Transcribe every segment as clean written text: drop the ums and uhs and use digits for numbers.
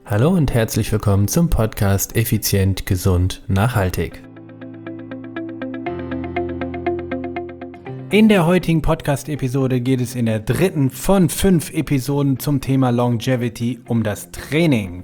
Hallo und herzlich willkommen zum Podcast Effizient, Gesund, Nachhaltig. In der heutigen Podcast-Episode geht es in der dritten von 5 Episoden zum Thema Longevity um das Training.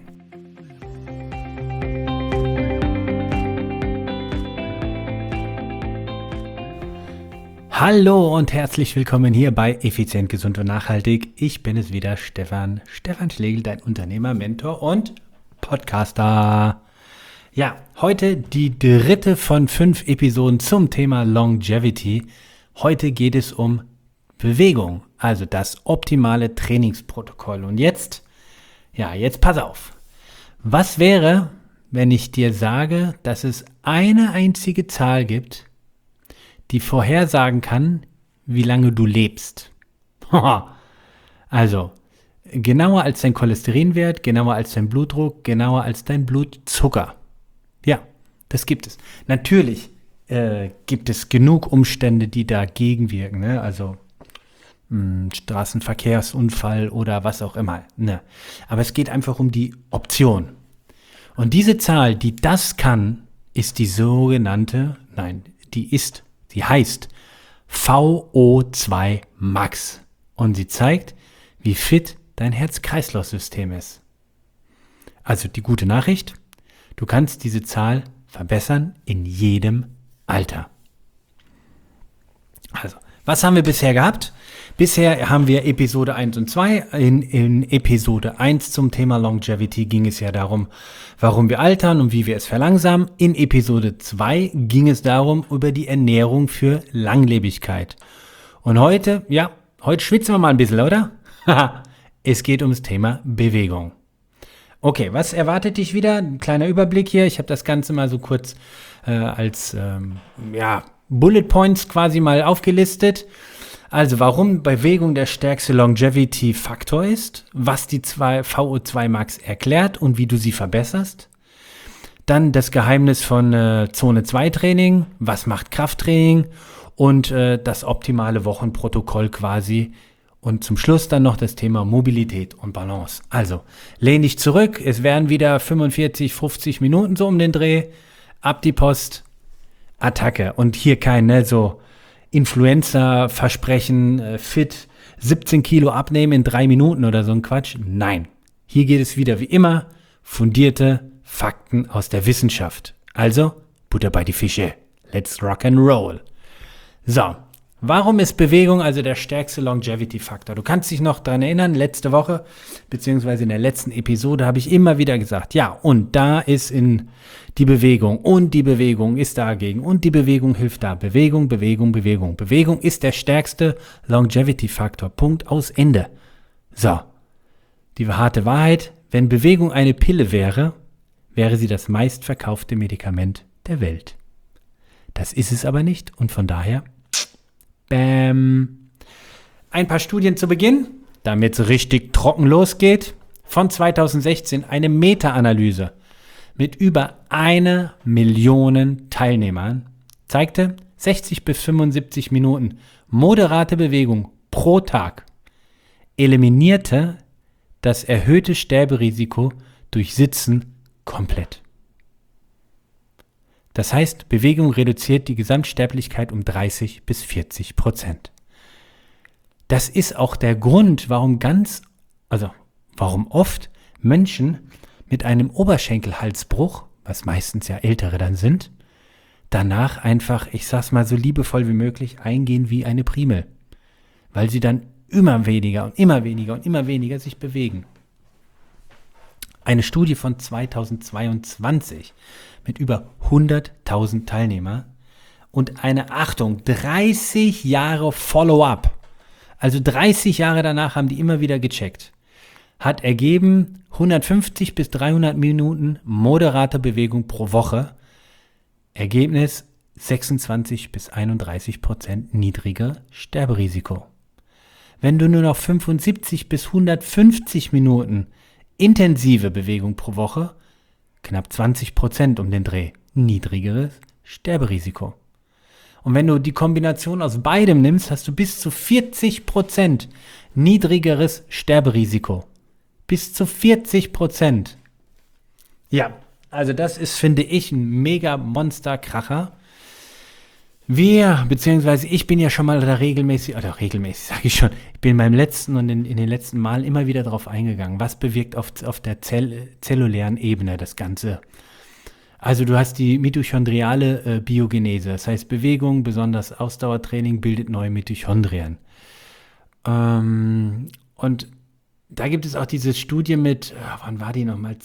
Hallo und herzlich willkommen hier bei Effizient, Gesund und Nachhaltig. Ich bin es wieder, Stefan Schlegel, dein Unternehmer, Mentor und Podcaster. Ja, heute die dritte von 5 Episoden zum Thema Longevity. Heute geht es um Bewegung, also das optimale Trainingsprotokoll. Und jetzt pass auf. Was wäre, wenn ich dir sage, dass es eine einzige Zahl gibt, die vorhersagen kann, wie lange du lebst? Also, genauer als dein Cholesterinwert, genauer als dein Blutdruck, genauer als dein Blutzucker. Ja, das gibt es. Natürlich gibt es genug Umstände, die dagegen wirken, ne? Also Straßenverkehrsunfall oder was auch immer. Ne? Aber es geht einfach um die Option. Und diese Zahl, die das kann, ist die die heißt VO2 Max. Und sie zeigt, wie fit dein Herz-Kreislauf-System ist. Also die gute Nachricht, du kannst diese Zahl verbessern in jedem Alter. Also, was haben wir bisher gehabt? Bisher haben wir Episode 1 und 2. In Episode 1 zum Thema Longevity ging es ja darum, warum wir altern und wie wir es verlangsamen. In Episode 2 ging es darum, über die Ernährung für Langlebigkeit. Und heute schwitzen wir mal ein bisschen, oder? Es geht ums Thema Bewegung. Okay, was erwartet dich wieder? Ein kleiner Überblick hier. Ich habe das Ganze mal so kurz als Bullet Points quasi mal aufgelistet. Also warum Bewegung der stärkste Longevity-Faktor ist, was die VO2 Max erklärt und wie du sie verbesserst. Dann das Geheimnis von Zone 2 Training, was macht Krafttraining und das optimale Wochenprotokoll quasi. Und zum Schluss dann noch das Thema Mobilität und Balance. Also, lehn dich zurück, es werden wieder 45, 50 Minuten so um den Dreh. Ab die Post, Attacke. Und hier kein so Influencer-Versprechen, fit, 17 Kilo abnehmen in 3 Minuten oder so ein Quatsch. Nein, hier geht es wieder wie immer, fundierte Fakten aus der Wissenschaft. Also, Butter bei die Fische. Let's rock and roll. So. Warum ist Bewegung also der stärkste Longevity-Faktor? Du kannst dich noch daran erinnern, letzte Woche, beziehungsweise in der letzten Episode habe ich immer wieder gesagt, ja, und da ist in die Bewegung und die Bewegung ist dagegen und die Bewegung hilft da. Bewegung, Bewegung, Bewegung. Bewegung ist der stärkste Longevity-Faktor. Punkt, aus, Ende. So, die harte Wahrheit, wenn Bewegung eine Pille wäre, wäre sie das meistverkaufte Medikament der Welt. Das ist es aber nicht und von daher ein paar Studien zu Beginn, damit es richtig trocken losgeht. Von 2016 eine Meta-Analyse mit über 1 Million Teilnehmern zeigte, 60 bis 75 Minuten moderate Bewegung pro Tag eliminierte das erhöhte Sterberisiko durch Sitzen komplett. Das heißt, Bewegung reduziert die Gesamtsterblichkeit um 30 bis 40%. Das ist auch der Grund, warum oft Menschen mit einem Oberschenkelhalsbruch, was meistens ja Ältere dann sind, danach einfach, ich sag's mal so liebevoll wie möglich, eingehen wie eine Primel. Weil sie dann immer weniger und immer weniger und immer weniger sich bewegen. Eine Studie von 2022 mit über 100.000 Teilnehmern und eine, Achtung, 30 Jahre Follow-up. Also 30 Jahre danach haben die immer wieder gecheckt. Hat ergeben 150 bis 300 Minuten moderate Bewegung pro Woche. Ergebnis 26 bis 31% niedriger Sterberisiko. Wenn du nur noch 75 bis 150 Minuten intensive Bewegung pro Woche, knapp 20% um den Dreh, niedrigeres Sterberisiko. Und wenn du die Kombination aus beidem nimmst, hast du bis zu 40% niedrigeres Sterberisiko. Bis zu 40%. Ja, also das ist, finde ich, ein mega Monster-Kracher. Beziehungsweise ich bin ja schon mal da regelmäßig, sage ich schon, ich bin beim letzten und in den letzten Malen immer wieder drauf eingegangen. Was bewirkt auf der zellulären Ebene das Ganze? Also du hast die mitochondriale Biogenese, das heißt Bewegung, besonders Ausdauertraining, bildet neue Mitochondrien. Und da gibt es auch diese Studie mit, wann war die nochmal?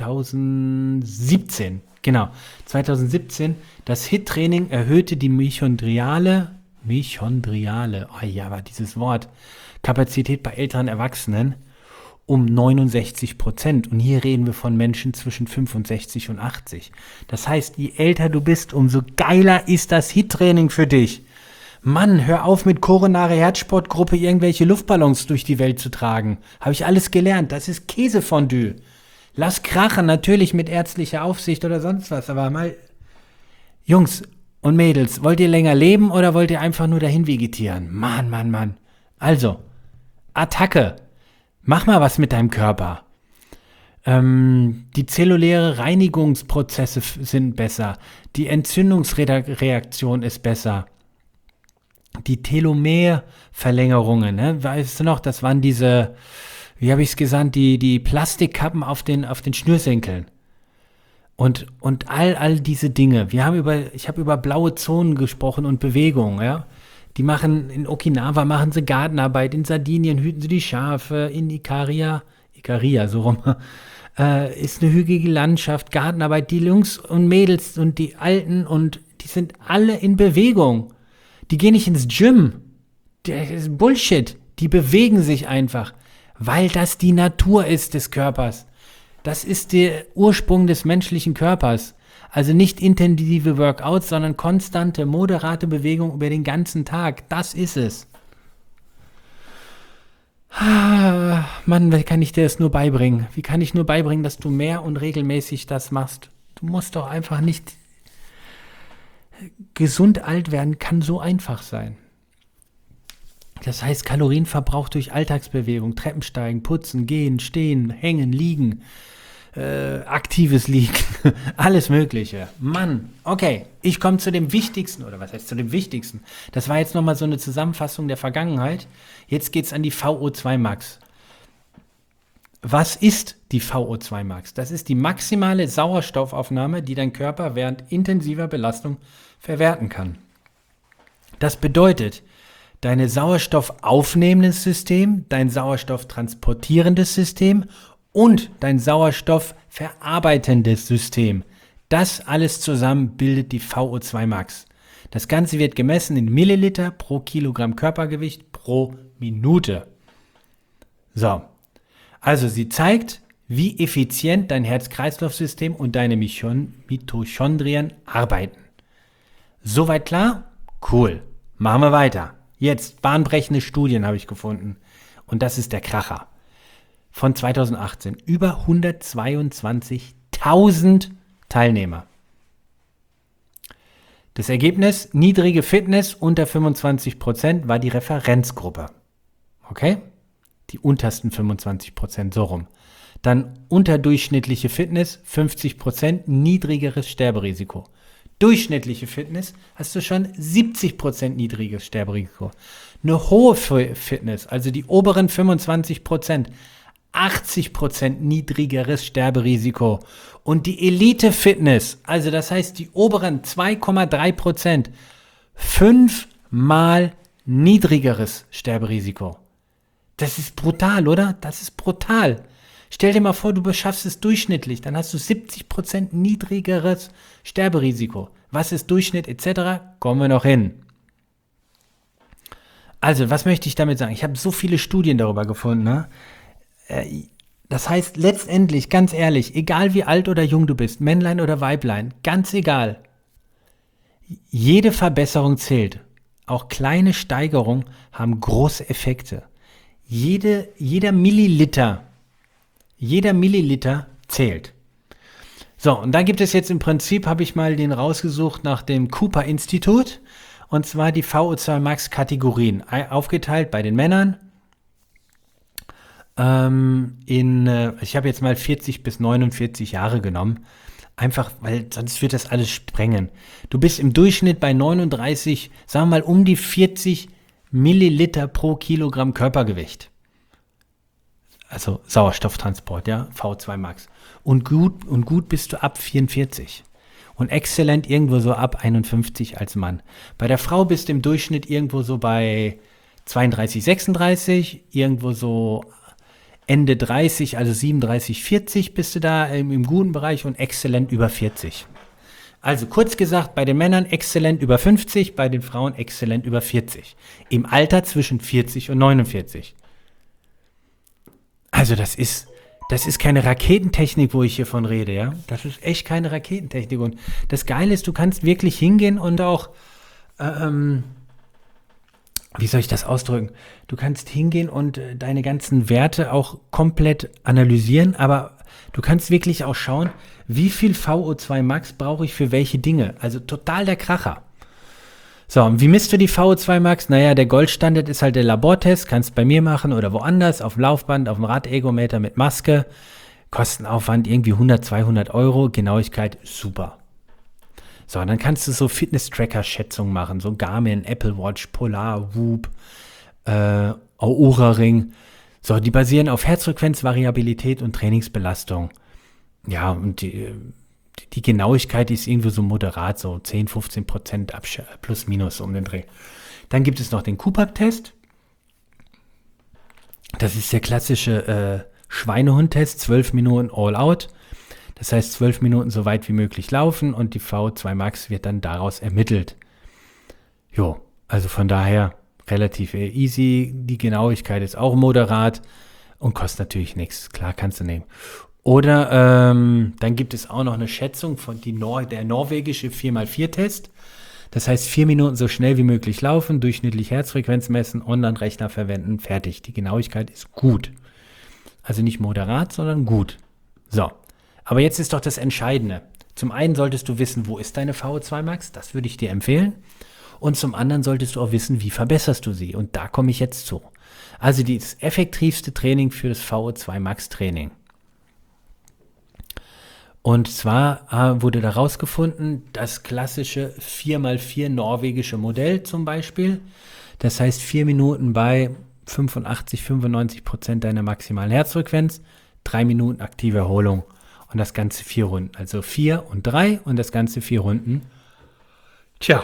2017. Genau, 2017. Das HIIT-Training erhöhte die mitochondriale, oh ja, war dieses Wort, Kapazität bei älteren Erwachsenen um 69%. Und hier reden wir von Menschen zwischen 65 und 80. Das heißt, je älter du bist, umso geiler ist das HIIT-Training für dich. Mann, hör auf mit koronare Herzsportgruppe irgendwelche Luftballons durch die Welt zu tragen. Habe ich alles gelernt. Das ist Käsefondue. Lass krachen, natürlich mit ärztlicher Aufsicht oder sonst was. Aber mal, Jungs und Mädels, wollt ihr länger leben oder wollt ihr einfach nur dahin vegetieren? Mann. Also, Attacke. Mach mal was mit deinem Körper. Die zelluläre Reinigungsprozesse sind besser. Die Entzündungsreaktion ist besser. Die Telomerverlängerungen, ne? Weißt du noch, das waren diese, wie habe ich es gesagt, die Plastikkappen auf den Schnürsenkeln. Und all diese Dinge. Ich habe über blaue Zonen gesprochen und Bewegung, ja. Die in Okinawa machen sie Gartenarbeit, in Sardinien hüten sie die Schafe, in Ikaria, so rum, ist eine hügelige Landschaft, Gartenarbeit, die Jungs und Mädels und die Alten und die sind alle in Bewegung. Die gehen nicht ins Gym. Das ist Bullshit. Die bewegen sich einfach, weil das die Natur ist des Körpers. Das ist der Ursprung des menschlichen Körpers. Also nicht intensive Workouts, sondern konstante, moderate Bewegung über den ganzen Tag. Das ist es. Mann, wie kann ich dir das nur beibringen? Wie kann ich nur beibringen, dass du mehr und regelmäßig das machst? Du musst doch einfach nicht... Gesund alt werden kann so einfach sein. Das heißt, Kalorienverbrauch durch Alltagsbewegung, Treppensteigen, putzen, gehen, stehen, hängen, liegen, aktives Liegen, alles Mögliche. Mann, okay, ich komme zu dem Wichtigsten, oder was heißt zu dem Wichtigsten? Das war jetzt nochmal so eine Zusammenfassung der Vergangenheit. Jetzt geht es an die VO2 Max. Was ist die VO2 Max? Das ist die maximale Sauerstoffaufnahme, die dein Körper während intensiver Belastung verwerten kann. Das bedeutet, dein sauerstoffaufnehmendes System, dein sauerstofftransportierendes System und dein sauerstoffverarbeitendes System. Das alles zusammen bildet die VO2 Max. Das Ganze wird gemessen in Milliliter pro Kilogramm Körpergewicht pro Minute. So. Also sie zeigt, wie effizient dein Herz-Kreislauf-System und deine Mitochondrien arbeiten. Soweit klar? Cool. Machen wir weiter. Jetzt bahnbrechende Studien habe ich gefunden. Und das ist der Kracher. Von 2018. Über 122.000 Teilnehmer. Das Ergebnis, niedrige Fitness unter 25% war die Referenzgruppe. Okay? Die untersten 25%, so rum. Dann unterdurchschnittliche Fitness, 50%, niedrigeres Sterberisiko. Durchschnittliche Fitness hast du schon 70% niedriges Sterberisiko. Eine hohe Fitness, also die oberen 25%, 80% niedrigeres Sterberisiko. Und die Elite-Fitness, also das heißt die oberen 2,3%, 5-mal niedrigeres Sterberisiko. Das ist brutal, oder? Das ist brutal. Stell dir mal vor, du beschaffst es durchschnittlich, dann hast du 70% niedrigeres Sterberisiko. Was ist Durchschnitt etc.? Kommen wir noch hin. Also, was möchte ich damit sagen? Ich habe so viele Studien darüber gefunden. Ne? Das heißt, letztendlich, ganz ehrlich, egal wie alt oder jung du bist, Männlein oder Weiblein, ganz egal. Jede Verbesserung zählt. Auch kleine Steigerungen haben große Effekte. Jeder Milliliter zählt. So, und da gibt es jetzt im Prinzip, habe ich mal den rausgesucht nach dem Cooper-Institut, und zwar die VO2 Max-Kategorien, aufgeteilt bei den Männern. Ich habe jetzt mal 40 bis 49 Jahre genommen. Einfach, weil sonst wird das alles sprengen. Du bist im Durchschnitt bei 39, sagen wir mal um die 40 Milliliter pro Kilogramm Körpergewicht. Also Sauerstofftransport, ja, V2 Max. Und gut bist du ab 44. Und exzellent irgendwo so ab 51 als Mann. Bei der Frau bist du im Durchschnitt irgendwo so bei 32, 36, irgendwo so Ende 30, also 37, 40 bist du da im guten Bereich und exzellent über 40. Also kurz gesagt, bei den Männern exzellent über 50, bei den Frauen exzellent über 40. Im Alter zwischen 40 und 49. Also das ist keine Raketentechnik, wo ich hier von rede, ja. Das ist echt keine Raketentechnik. Und das Geile ist, du kannst wirklich hingehen und auch, wie soll ich das ausdrücken? Du kannst hingehen und deine ganzen Werte auch komplett analysieren, aber du kannst wirklich auch schauen, wie viel VO2 Max brauche ich für welche Dinge. Also total der Kracher. So, und wie misst du die VO2 Max? Naja, der Goldstandard ist halt der Labortest, kannst bei mir machen oder woanders, auf dem Laufband, auf dem Radergometer mit Maske. Kostenaufwand irgendwie 100, 200 Euro, Genauigkeit super. So, und dann kannst du so Fitness-Tracker-Schätzungen machen, so Garmin, Apple Watch, Polar, Whoop, Oura Ring. So, die basieren auf Herzfrequenz, Variabilität und Trainingsbelastung. Ja, und die Genauigkeit ist irgendwo so moderat, so 10, 15% plus minus um den Dreh. Dann gibt es noch den Kupak-Test. Das ist der klassische Schweinehund-Test, 12 Minuten all out. Das heißt 12 Minuten so weit wie möglich laufen und die V2 Max wird dann daraus ermittelt. Jo, also von daher relativ easy. Die Genauigkeit ist auch moderat und kostet natürlich nichts. Klar, kannst du nehmen. Oder dann gibt es auch noch eine Schätzung von der norwegische 4x4-Test. Das heißt 4 Minuten so schnell wie möglich laufen, durchschnittlich Herzfrequenz messen, Online-Rechner verwenden, fertig. Die Genauigkeit ist gut. Also nicht moderat, sondern gut. So, aber jetzt ist doch das Entscheidende. Zum einen solltest du wissen, wo ist deine VO2 Max, das würde ich dir empfehlen. Und zum anderen solltest du auch wissen, wie verbesserst du sie. Und da komme ich jetzt zu. Also das effektivste Training für das VO2 Max Training. Und zwar wurde da rausgefunden, das klassische 4x4 norwegische Modell zum Beispiel. Das heißt 4 Minuten bei 85, 95% deiner maximalen Herzfrequenz, 3 Minuten aktive Erholung und das Ganze 4 Runden. Also 4 und 3 und das Ganze 4 Runden. Tja,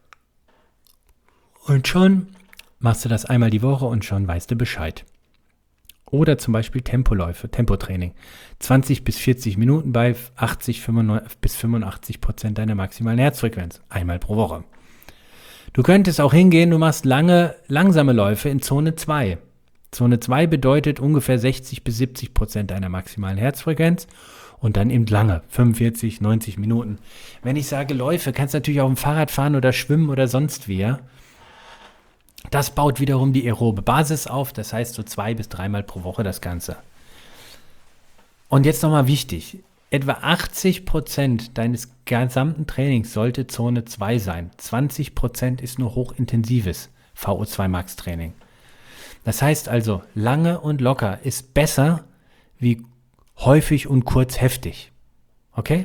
und schon machst du das einmal die Woche und schon weißt du Bescheid. Oder zum Beispiel Tempoläufe, Tempotraining. 20 bis 40 Minuten bei 80 bis 85% deiner maximalen Herzfrequenz. Einmal pro Woche. Du könntest auch hingehen, du machst langsame Läufe in Zone 2. Zone 2 bedeutet ungefähr 60 bis 70% deiner maximalen Herzfrequenz und dann eben lange, 45, 90 Minuten. Wenn ich sage Läufe, kannst du natürlich auch im Fahrrad fahren oder schwimmen oder sonst wie. Ja? Das baut wiederum die aerobe Basis auf, das heißt so 2 bis 3 Mal pro Woche das Ganze. Und jetzt nochmal wichtig, etwa 80% deines gesamten Trainings sollte Zone 2 sein. 20% ist nur hochintensives VO2 Max Training. Das heißt also, lange und locker ist besser wie häufig und kurz heftig. Okay?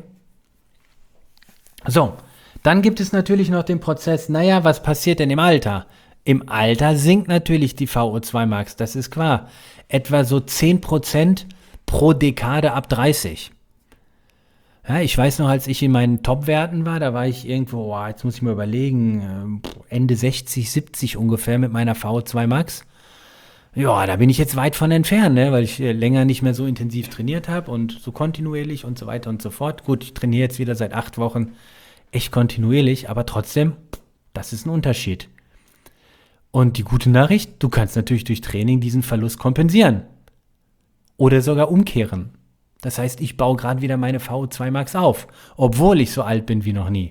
So, dann gibt es natürlich noch den Prozess, naja, was passiert denn im Alter? Im Alter sinkt natürlich die VO2 Max, das ist klar. Etwa so 10% pro Dekade ab 30. Ja, ich weiß noch, als ich in meinen Top-Werten war, da war ich irgendwo, jetzt muss ich mal überlegen, Ende 60, 70 ungefähr mit meiner VO2 Max. Ja, da bin ich jetzt weit von entfernt, ne, weil ich länger nicht mehr so intensiv trainiert habe und so kontinuierlich und so weiter und so fort. Gut, ich trainiere jetzt wieder seit 8 Wochen echt kontinuierlich, aber trotzdem, das ist ein Unterschied. Und die gute Nachricht, du kannst natürlich durch Training diesen Verlust kompensieren. Oder sogar umkehren. Das heißt, ich baue gerade wieder meine VO2 Max auf, obwohl ich so alt bin wie noch nie.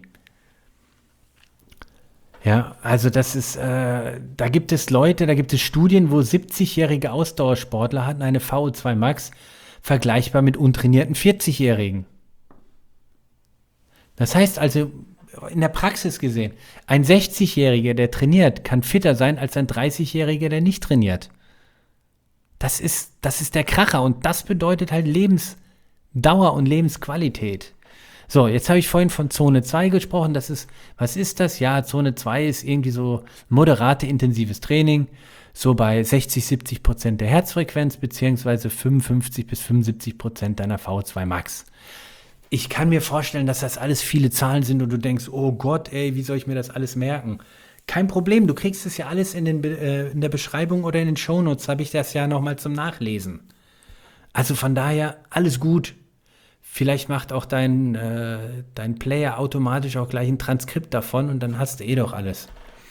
Ja, also das ist, da gibt es Leute, da gibt es Studien, wo 70-jährige Ausdauersportler hatten eine VO2 Max vergleichbar mit untrainierten 40-Jährigen. Das heißt also, in der Praxis gesehen, ein 60-Jähriger, der trainiert, kann fitter sein als ein 30-Jähriger, der nicht trainiert. Das ist der Kracher und das bedeutet halt Lebensdauer und Lebensqualität. So, jetzt habe ich vorhin von Zone 2 gesprochen. Was ist das? Ja, Zone 2 ist irgendwie so moderate intensives Training, so bei 60-70% der Herzfrequenz, beziehungsweise 55-75% deiner VO2 Max. Ich kann mir vorstellen, dass das alles viele Zahlen sind und du denkst, oh Gott, ey, wie soll ich mir das alles merken? Kein Problem, du kriegst es ja alles in der Beschreibung oder in den Shownotes, habe ich das ja nochmal zum Nachlesen. Also von daher, alles gut. Vielleicht macht auch dein Player automatisch auch gleich ein Transkript davon und dann hast du doch alles.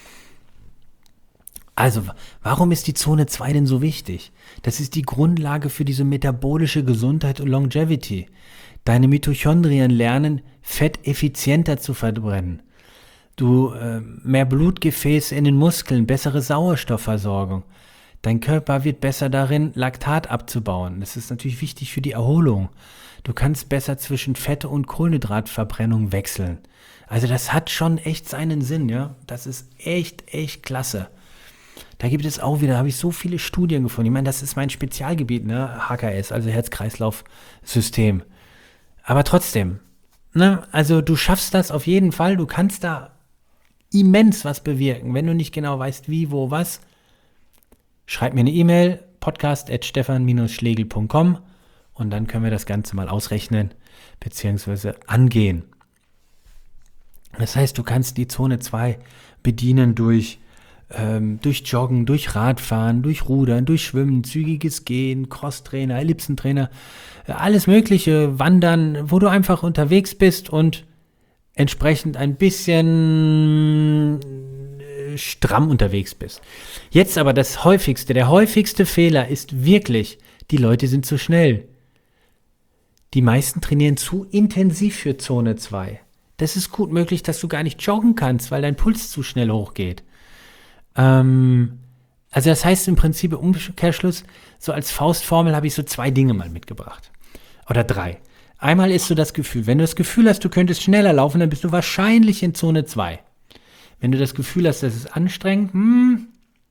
Also, warum ist die Zone 2 denn so wichtig? Das ist die Grundlage für diese metabolische Gesundheit und Longevity. Deine Mitochondrien lernen, Fett effizienter zu verbrennen. Du mehr Blutgefäße in den Muskeln, bessere Sauerstoffversorgung. Dein Körper wird besser darin, Laktat abzubauen. Das ist natürlich wichtig für die Erholung. Du kannst besser zwischen Fette und Kohlenhydratverbrennung wechseln. Also das hat schon echt seinen Sinn, ja. Das ist echt klasse. Da gibt es auch wieder, habe ich so viele Studien gefunden. Ich meine, das ist mein Spezialgebiet, ne? HKS, also Herz-Kreislauf-System. Aber trotzdem, ne? Also du schaffst das auf jeden Fall. Du kannst da immens was bewirken. Wenn du nicht genau weißt, wie, wo, was, schreib mir eine E-Mail, podcast@stefan-schlegel.com und dann können wir das Ganze mal ausrechnen bzw. angehen. Das heißt, du kannst die Zone 2 bedienen durch Joggen, durch Radfahren, durch Rudern, durch Schwimmen, zügiges Gehen, Crosstrainer, Ellipsentrainer, alles mögliche, Wandern, wo du einfach unterwegs bist und entsprechend ein bisschen stramm unterwegs bist. Jetzt aber der häufigste Fehler ist wirklich, die Leute sind zu schnell. Die meisten trainieren zu intensiv für Zone 2. Das ist gut möglich, dass du gar nicht joggen kannst, weil dein Puls zu schnell hochgeht. Also das heißt im Prinzip im Umkehrschluss, so als Faustformel habe ich so 2 Dinge mal mitgebracht. Oder 3. Einmal ist so das Gefühl, wenn du das Gefühl hast, du könntest schneller laufen, dann bist du wahrscheinlich in Zone 2. Wenn du das Gefühl hast, das ist anstrengend,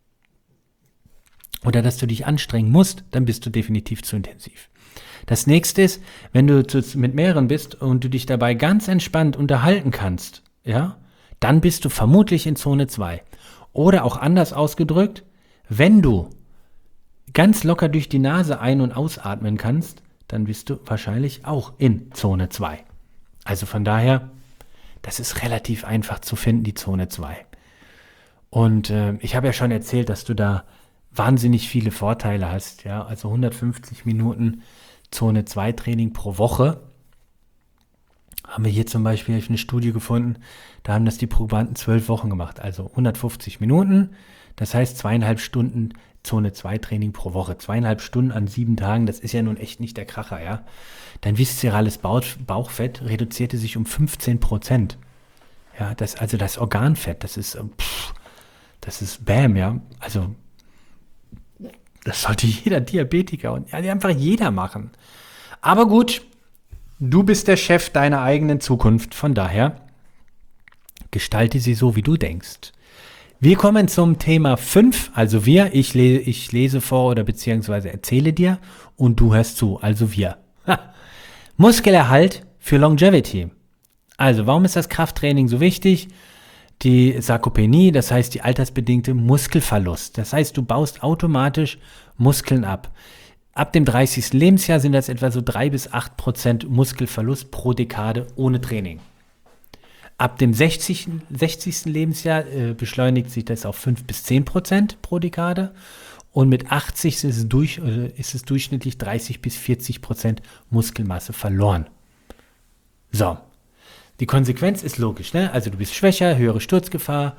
oder dass du dich anstrengen musst, dann bist du definitiv zu intensiv. Das nächste ist, wenn du mit mehreren bist und du dich dabei ganz entspannt unterhalten kannst, ja, dann bist du vermutlich in Zone 2. Oder auch anders ausgedrückt, wenn du ganz locker durch die Nase ein- und ausatmen kannst, dann bist du wahrscheinlich auch in Zone 2. Also von daher, das ist relativ einfach zu finden, die Zone 2. Und ich habe ja schon erzählt, dass du da wahnsinnig viele Vorteile hast. Ja? Also 150 Minuten Zone 2 Training pro Woche. Haben wir hier zum Beispiel eine Studie gefunden, da haben das die Probanden 12 Wochen gemacht, also 150 Minuten, das heißt 2,5 Stunden Zone 2 Training pro Woche, 2,5 Stunden an 7 Tagen, das ist ja nun echt nicht der Kracher, ja. Dein viszerales Bauchfett reduzierte sich um 15%. Ja, das Organfett, das ist Bam, ja, also das sollte jeder Diabetiker und ja, einfach jeder machen. Aber gut, du bist der Chef deiner eigenen Zukunft, von daher gestalte sie so, wie du denkst. Wir kommen zum Thema 5, also wir, ich lese vor oder beziehungsweise erzähle dir und du hörst zu, also wir. Muskelerhalt für Longevity. Also, warum ist das Krafttraining so wichtig? Die Sarkopenie, das heißt die altersbedingte Muskelverlust. Das heißt, du baust automatisch Muskeln ab. Ab dem 30. Lebensjahr sind das etwa so 3-8% Muskelverlust pro Dekade ohne Training. Ab dem 60. Lebensjahr beschleunigt sich das auf 5-10% pro Dekade und mit 80 ist es durchschnittlich 30-40% Muskelmasse verloren. So, die Konsequenz ist logisch, ne? Also du bist schwächer, höhere Sturzgefahr,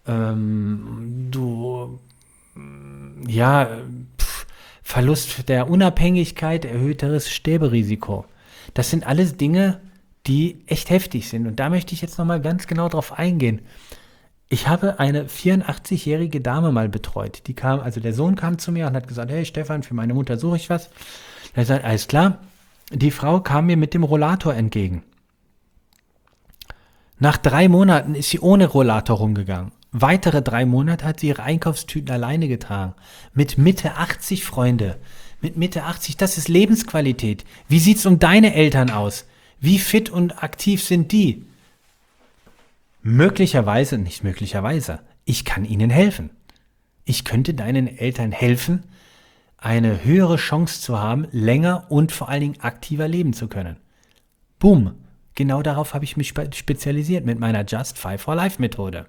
Verlust der Unabhängigkeit, erhöhteres Sterberisiko. Das sind alles Dinge, die echt heftig sind. Und da möchte ich jetzt nochmal ganz genau drauf eingehen. Ich habe eine 84-jährige Dame mal betreut. Der Sohn kam zu mir und hat gesagt, hey Stefan, für meine Mutter suche ich was. Er hat gesagt, alles klar. Die Frau kam mir mit dem Rollator entgegen. Nach 3 Monaten ist sie ohne Rollator rumgegangen. weitere 3 Monate hat sie ihre Einkaufstüten alleine getragen. Mit Mitte 80, Freunde. Mit Mitte 80, das ist Lebensqualität. Wie sieht's um deine Eltern aus? Wie fit und aktiv sind die? Möglicherweise, nicht möglicherweise, ich kann ihnen helfen. Ich könnte deinen Eltern helfen, eine höhere Chance zu haben, länger und vor allen Dingen aktiver leben zu können. Boom. Genau darauf habe ich mich spezialisiert mit meiner Just 5 for Life Methode.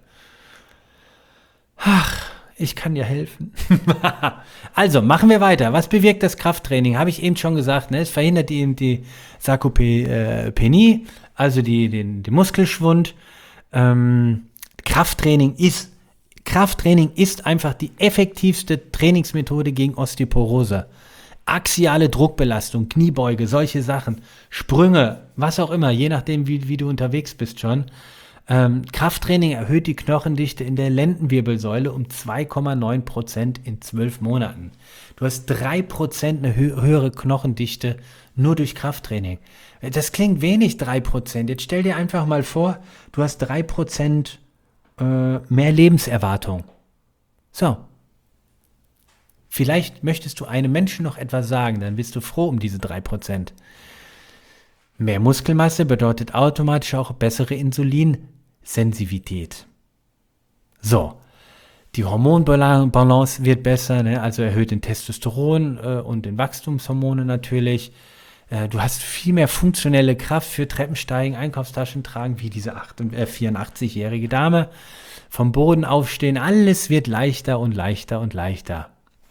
Ach, ich kann dir helfen. Also, machen wir weiter. Was bewirkt das Krafttraining? Habe ich eben schon gesagt, ne? Es verhindert die Sarkopenie, also den Muskelschwund. Krafttraining ist einfach die effektivste Trainingsmethode gegen Osteoporose. Axiale Druckbelastung, Kniebeuge, solche Sachen, Sprünge, was auch immer, je nachdem, wie du unterwegs bist schon. Krafttraining erhöht die Knochendichte in der Lendenwirbelsäule um 2,9% in 12 Monaten. Du hast 3% eine höhere Knochendichte nur durch Krafttraining. Das klingt wenig, 3%. Jetzt stell dir einfach mal vor, du hast 3% mehr Lebenserwartung. So. Vielleicht möchtest du einem Menschen noch etwas sagen, dann bist du froh um diese 3%. Mehr Muskelmasse bedeutet automatisch auch bessere Insulinsensivität. So, die Hormonbalance wird besser, ne? Also erhöht den Testosteron und den Wachstumshormone natürlich. Du hast viel mehr funktionelle Kraft für Treppensteigen, Einkaufstaschen tragen, wie diese 84-jährige Dame. Vom Boden aufstehen, alles wird leichter und leichter und leichter.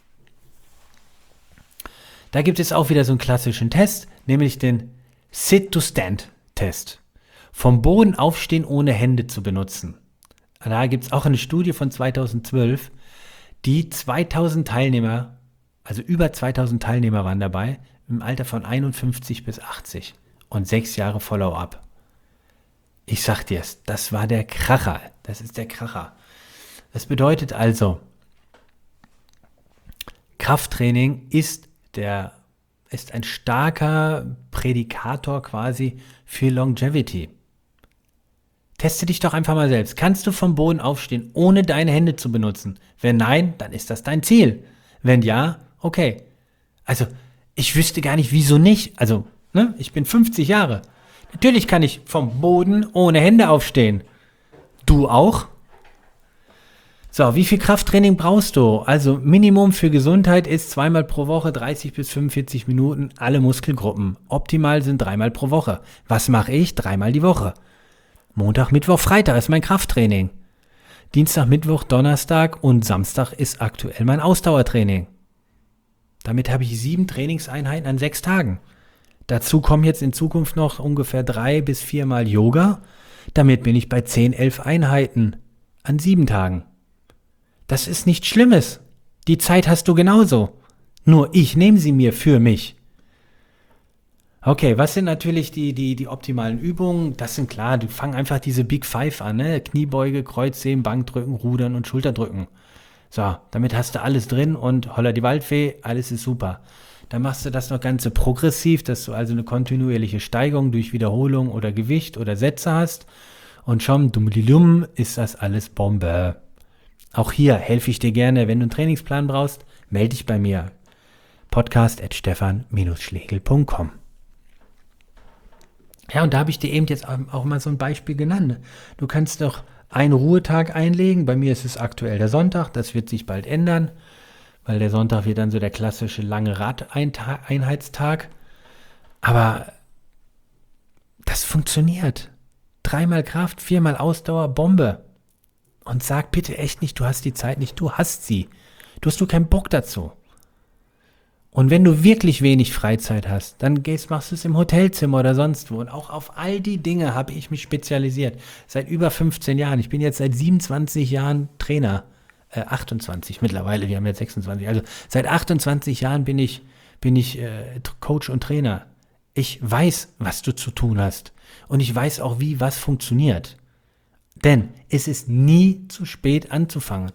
Da gibt es auch wieder so einen klassischen Test, nämlich den Sit-to-Stand-Test. Vom Boden aufstehen, ohne Hände zu benutzen. Da gibt es auch eine Studie von 2012, die 2000 Teilnehmer, also über 2000 Teilnehmer waren dabei, im Alter von 51 bis 80 und 6 Jahre Follow-up. Ich sag dir's, das war der Kracher. Das ist der Kracher. Das bedeutet also, Krafttraining ist ein starker Prädikator quasi für Longevity. Teste dich doch einfach mal selbst. Kannst du vom Boden aufstehen, ohne deine Hände zu benutzen? Wenn nein, dann ist das dein Ziel. Wenn ja, okay. Also, ich wüsste gar nicht, wieso nicht. Also, ne, ich bin 50 Jahre. Natürlich kann ich vom Boden ohne Hände aufstehen. Du auch? So, wie viel Krafttraining brauchst du? Also Minimum für Gesundheit ist 2-mal pro Woche 30 bis 45 Minuten alle Muskelgruppen. Optimal sind 3-mal pro Woche. Was mache ich? 3-mal die Woche. Montag, Mittwoch, Freitag ist mein Krafttraining. Dienstag, Mittwoch, Donnerstag und Samstag ist aktuell mein Ausdauertraining. Damit habe ich 7 Trainingseinheiten an 6 Tagen. Dazu kommen jetzt in Zukunft noch ungefähr 3 bis 4-mal Yoga. Damit bin ich bei 10, 11 Einheiten an 7 Tagen. Das ist nichts Schlimmes. Die Zeit hast du genauso. Nur ich nehme sie mir für mich. Okay, was sind natürlich die optimalen Übungen? Das sind klar, du fang einfach diese Big Five an, ne? Kniebeuge, Kreuzheben, Bankdrücken, Rudern und Schulterdrücken. So, damit hast du alles drin und holla die Waldfee, alles ist super. Dann machst du das noch Ganze progressiv, dass du also eine kontinuierliche Steigerung durch Wiederholung oder Gewicht oder Sätze hast. Und schon, dummdilum, ist das alles Bombe. Auch hier helfe ich dir gerne. Wenn du einen Trainingsplan brauchst, melde dich bei mir. podcast@stefan-schlegel.com. Ja, und da habe ich dir eben jetzt auch mal so ein Beispiel genannt. Du kannst doch einen Ruhetag einlegen. Bei mir ist es aktuell der Sonntag. Das wird sich bald ändern, weil der Sonntag wird dann so der klassische lange Radeinheitstag. Aber das funktioniert. 3-mal Kraft, 4-mal Ausdauer, Bombe. Und sag bitte echt nicht, du hast die Zeit nicht, du hast sie. Du hast nur keinen Bock dazu. Und wenn du wirklich wenig Freizeit hast, dann machst du es im Hotelzimmer oder sonst wo. Und auch auf all die Dinge habe ich mich spezialisiert. Seit über 15 Jahren. Ich bin jetzt seit 27 Jahren Trainer. 28 mittlerweile, wir haben jetzt 26. Also seit 28 Jahren bin ich Coach und Trainer. Ich weiß, was du zu tun hast. Und ich weiß auch, wie was funktioniert. Denn es ist nie zu spät anzufangen.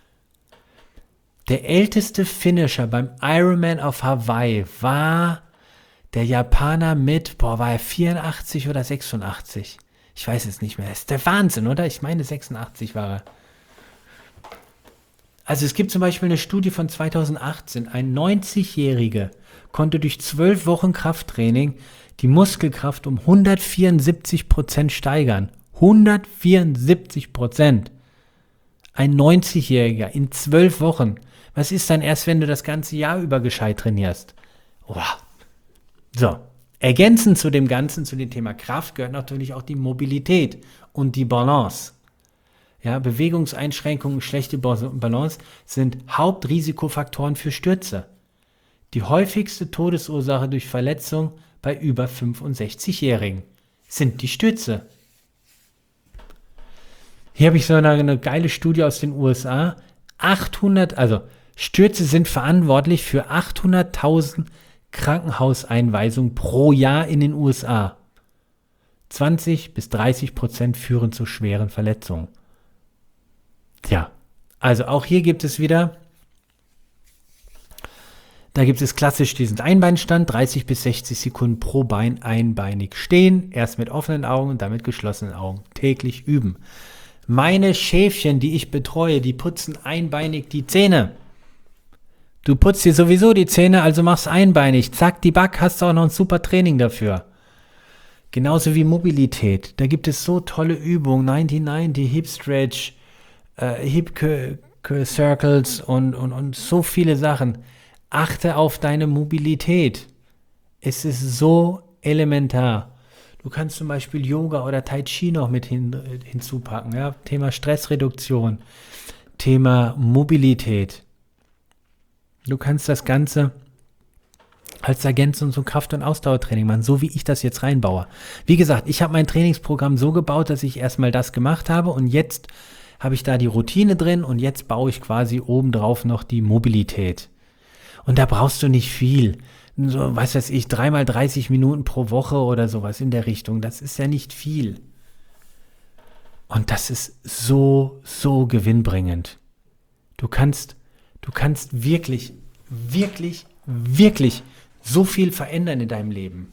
Der älteste Finisher beim Ironman auf Hawaii war der Japaner war er 84 oder 86? Ich weiß es nicht mehr. Das ist der Wahnsinn, oder? Ich meine 86 war er. Also es gibt zum Beispiel eine Studie von 2018. Ein 90-Jähriger konnte durch 12 Wochen Krafttraining die Muskelkraft um 174% steigern. 174%. Ein 90-Jähriger in 12 Wochen. Was ist dann erst, wenn du das ganze Jahr über gescheit trainierst? Wow. So, ergänzend zu dem Ganzen, zu dem Thema Kraft, gehört natürlich auch die Mobilität und die Balance. Ja, Bewegungseinschränkungen, schlechte Balance sind Hauptrisikofaktoren für Stürze. Die häufigste Todesursache durch Verletzung bei über 65-Jährigen sind die Stürze. Hier habe ich so eine geile Studie aus den USA. Stürze sind verantwortlich für 800.000 Krankenhauseinweisungen pro Jahr in den USA. 20-30% führen zu schweren Verletzungen. Tja, also auch hier gibt es wieder, da gibt es klassisch diesen Einbeinstand, 30 bis 60 Sekunden pro Bein einbeinig stehen, erst mit offenen Augen und dann mit geschlossenen Augen, täglich üben. Meine Schäfchen, die ich betreue, die putzen einbeinig die Zähne. Du putzt dir sowieso die Zähne, also mach's einbeinig. Zack, die Back, hast du auch noch ein super Training dafür. Genauso wie Mobilität. Da gibt es so tolle Übungen, 90-90, Hip Stretch, Hip Circles und so viele Sachen. Achte auf deine Mobilität. Es ist so elementar. Du kannst zum Beispiel Yoga oder Tai Chi noch mit hinzupacken. Ja? Thema Stressreduktion, Thema Mobilität. Du kannst das Ganze als Ergänzung zum Kraft- und Ausdauertraining machen, so wie ich das jetzt reinbaue. Wie gesagt, ich habe mein Trainingsprogramm so gebaut, dass ich erstmal das gemacht habe und jetzt habe ich da die Routine drin und jetzt baue ich quasi obendrauf noch die Mobilität. Und da brauchst du nicht viel. So, was weiß ich, 3x 30 Minuten pro Woche oder sowas in der Richtung. Das ist ja nicht viel. Und das ist so, so gewinnbringend. Du kannst wirklich, wirklich, wirklich so viel verändern in deinem Leben.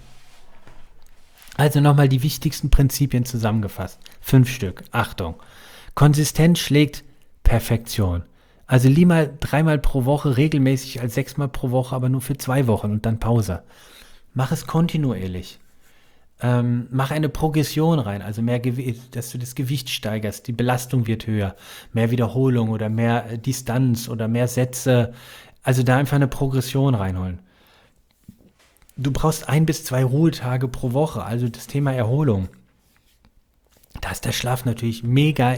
Also nochmal die wichtigsten Prinzipien zusammengefasst. 5 Stück. Achtung. Konsistenz schlägt Perfektion. Also lieber 3-mal pro Woche regelmäßig als 6-mal pro Woche, aber nur für 2 Wochen und dann Pause. Mach es kontinuierlich. Mach eine Progression rein, also mehr Gewicht, dass du das Gewicht steigerst, die Belastung wird höher, mehr Wiederholung oder mehr Distanz oder mehr Sätze. Also da einfach eine Progression reinholen. Du brauchst 1 bis 2 Ruhetage pro Woche, also das Thema Erholung. Da ist der Schlaf natürlich mega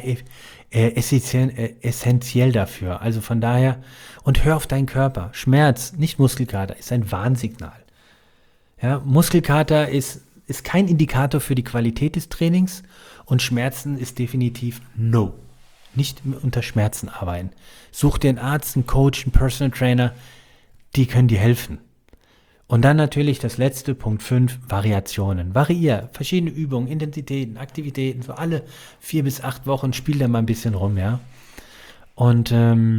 essentiell dafür. Also von daher, und hör auf deinen Körper. Schmerz, nicht Muskelkater, ist ein Warnsignal. Ja, Muskelkater ist kein Indikator für die Qualität des Trainings und Schmerzen ist definitiv no. Nicht unter Schmerzen arbeiten. Such dir einen Arzt, einen Coach, einen Personal Trainer, die können dir helfen. Und dann natürlich das letzte, Punkt 5, Variationen. Variier, verschiedene Übungen, Intensitäten, Aktivitäten, so alle 4 bis 8 Wochen spiel da mal ein bisschen rum, ja. Und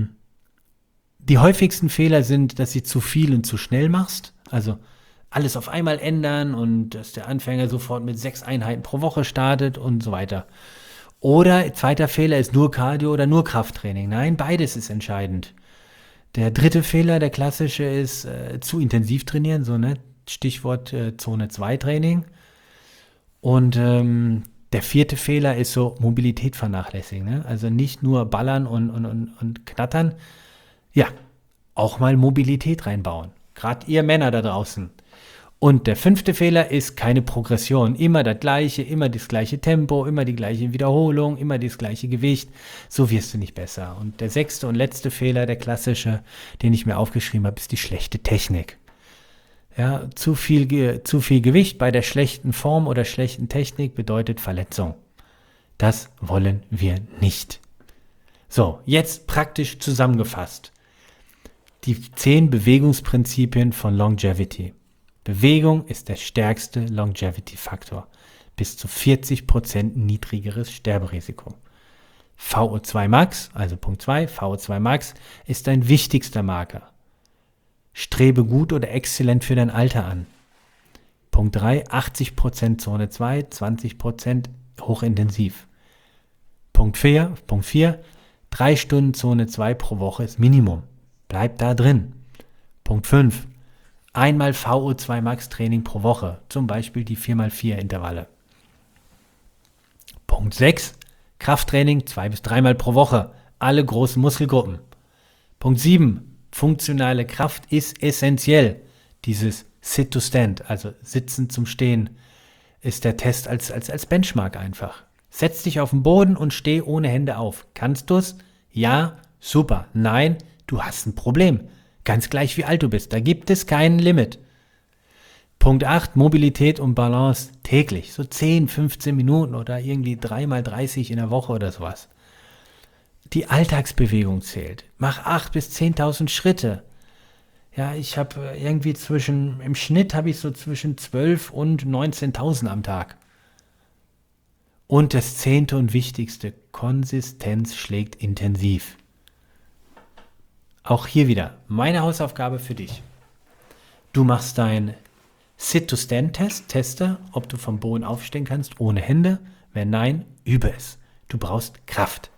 die häufigsten Fehler sind, dass du zu viel und zu schnell machst, also alles auf einmal ändern und dass der Anfänger sofort mit 6 Einheiten pro Woche startet und so weiter. Oder zweiter Fehler ist nur Cardio oder nur Krafttraining. Nein, beides ist entscheidend. Der dritte Fehler, der klassische, ist zu intensiv trainieren, so ne, Stichwort Zone 2 Training. Und der vierte Fehler ist so Mobilität vernachlässigen, ne? Also nicht nur ballern und knattern, ja, auch mal Mobilität reinbauen. Gerade ihr Männer da draußen. Und der 5. Fehler ist keine Progression. Immer das gleiche Tempo, immer die gleiche Wiederholung, immer das gleiche Gewicht. So wirst du nicht besser. Und der 6. und letzte Fehler, der klassische, den ich mir aufgeschrieben habe, ist die schlechte Technik. Ja, zu viel Gewicht bei der schlechten Form oder schlechten Technik bedeutet Verletzung. Das wollen wir nicht. So, jetzt praktisch zusammengefasst. Die 10 Bewegungsprinzipien von Longevity. Bewegung ist der stärkste Longevity-Faktor. Bis zu 40% niedrigeres Sterberisiko. VO2 Max, also Punkt 2, VO2 Max ist dein wichtigster Marker. Strebe gut oder exzellent für dein Alter an. Punkt 3, 80% Zone 2, 20% hochintensiv. Punkt 4, 3 Stunden Zone 2 pro Woche ist Minimum. Bleib da drin. Punkt 5. Einmal VO2 Max Training pro Woche. Zum Beispiel die 4x4 Intervalle. Punkt 6. Krafttraining 2 bis 3 Mal pro Woche. Alle großen Muskelgruppen. Punkt 7. Funktionale Kraft ist essentiell. Dieses Sit to Stand, also Sitzen zum Stehen, ist der Test als Benchmark einfach. Setz dich auf den Boden und steh ohne Hände auf. Kannst du's? Ja, super. Nein, du hast ein Problem. Ganz gleich wie alt du bist. Da gibt es kein Limit. Punkt 8, Mobilität und Balance täglich. So 10, 15 Minuten oder irgendwie 3x30 in der Woche oder sowas. Die Alltagsbewegung zählt. Mach 8.000 bis 10.000 Schritte. Ja, ich habe irgendwie im Schnitt habe ich so zwischen 12.000 und 19.000 am Tag. Und das 10. und wichtigste, Konsistenz schlägt intensiv. Auch hier wieder meine Hausaufgabe für dich. Du machst dein Sit-to-Stand-Test, teste, ob du vom Boden aufstehen kannst ohne Hände. Wenn nein, übe es. Du brauchst Kraft.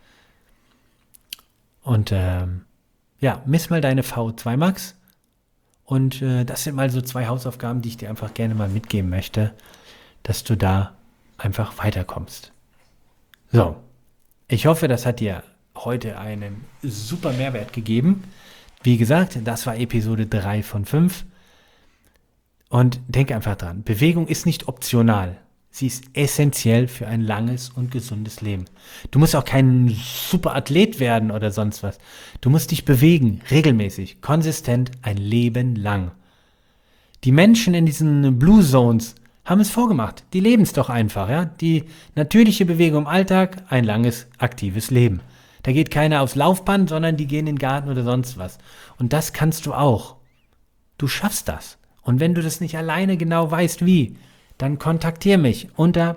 Und miss mal deine VO2 Max. Und das sind mal so 2 Hausaufgaben, die ich dir einfach gerne mal mitgeben möchte, dass du da einfach weiterkommst. So, ich hoffe, das hat dir heute einen super Mehrwert gegeben. Wie gesagt, das war Episode 3 von 5. Und denk einfach dran, Bewegung ist nicht optional. Sie ist essentiell für ein langes und gesundes Leben. Du musst auch kein super Athlet werden oder sonst was. Du musst dich bewegen, regelmäßig, konsistent, ein Leben lang. Die Menschen in diesen Blue Zones haben es vorgemacht. Die leben es doch einfach, ja. Die natürliche Bewegung im Alltag, ein langes, aktives Leben. Da geht keiner aufs Laufband, sondern die gehen in den Garten oder sonst was. Und das kannst du auch. Du schaffst das. Und wenn du das nicht alleine genau weißt, wie, dann kontaktiere mich unter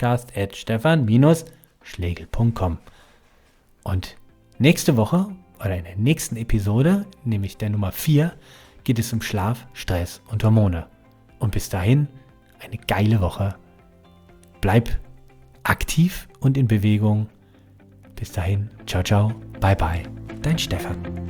podcast@stefan-schlegel.com. Und nächste Woche oder in der nächsten Episode, nämlich der Nummer 4, geht es um Schlaf, Stress und Hormone. Und bis dahin eine geile Woche. Bleib aktiv und in Bewegung. Bis dahin, ciao, ciao, bye, bye, dein Stefan.